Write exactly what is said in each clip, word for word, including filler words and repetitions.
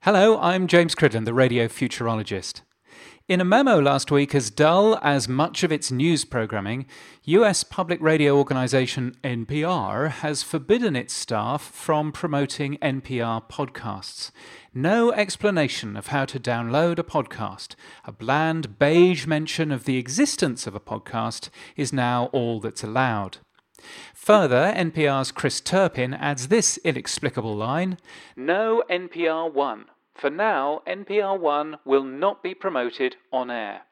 Hello, I'm James Cridland, the radio futurologist. In a memo last week, as dull as much of its news programming, U S public radio organisation N P R has forbidden its staff from promoting N P R podcasts. No explanation of how to download a podcast. A bland beige mention of the existence of a podcast is now all that's allowed. Further, N P R's Chris Turpin adds this inexplicable line: "No N P R One. For now, N P R One will not be promoted on air."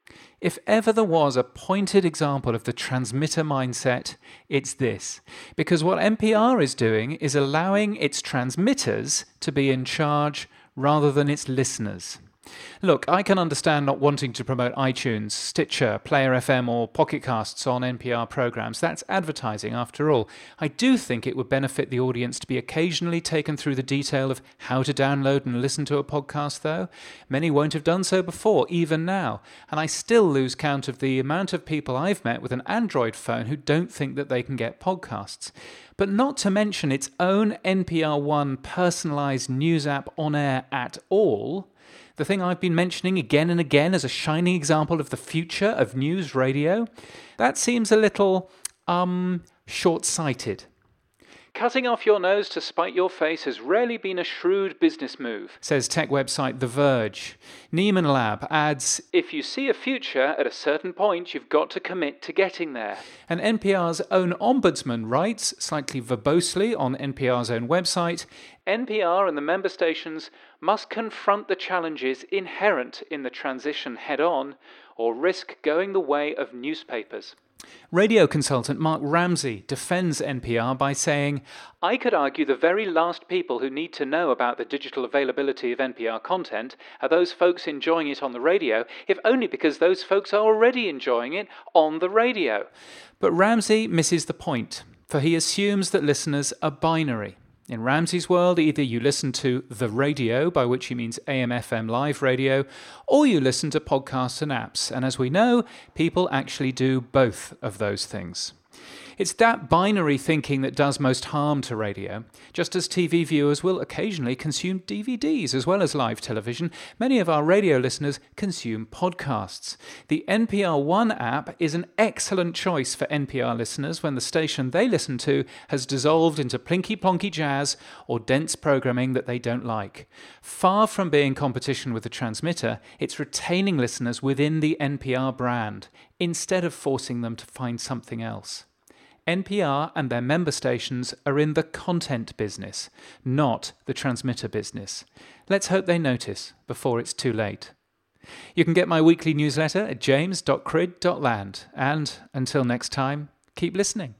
If ever there was a pointed example of the transmitter mindset, it's this. Because what N P R is doing is allowing its transmitters to be in charge rather than its listeners. Look, I can understand not wanting to promote iTunes, Stitcher, Player F M or Pocket Casts on N P R programs. That's advertising after all. I do think it would benefit the audience to be occasionally taken through the detail of how to download and listen to a podcast, though. Many won't have done so before, even now. And I still lose count of the amount of people I've met with an Android phone who don't think that they can get podcasts. But not to mention its own N P R One personalised news app on air at all. The thing I've been mentioning again and again as a shining example of the future of news radio, that seems a little, um, short-sighted. Cutting off your nose to spite your face has rarely been a shrewd business move, says tech website The Verge. Nieman Lab adds, "If you see a future at a certain point, you've got to commit to getting there." And N P R's own ombudsman writes, slightly verbosely on N P R's own website, "N P R and the member stations must confront the challenges inherent in the transition head-on or risk going the way of newspapers." Radio consultant Mark Ramsey defends N P R by saying, "I could argue the very last people who need to know about the digital availability of N P R content are those folks enjoying it on the radio, if only because those folks are already enjoying it on the radio." But Ramsey misses the point, for he assumes that listeners are binary. In Ramsey's world, either you listen to the radio, by which he means A M F M live radio, or you listen to podcasts and apps. And as we know, people actually do both of those things. It's that binary thinking that does most harm to radio. Just as T V viewers will occasionally consume D V Ds as well as live television, many of our radio listeners consume podcasts. The N P R One app is an excellent choice for N P R listeners when the station they listen to has dissolved into plinky-plonky jazz or dense programming that they don't like. Far from being competition with the transmitter, it's retaining listeners within the N P R brand, instead of forcing them to find something else. N P R and their member stations are in the content business, not the transmitter business. Let's hope they notice before it's too late. You can get my weekly newsletter at james dot crid dot land, and until next time, keep listening.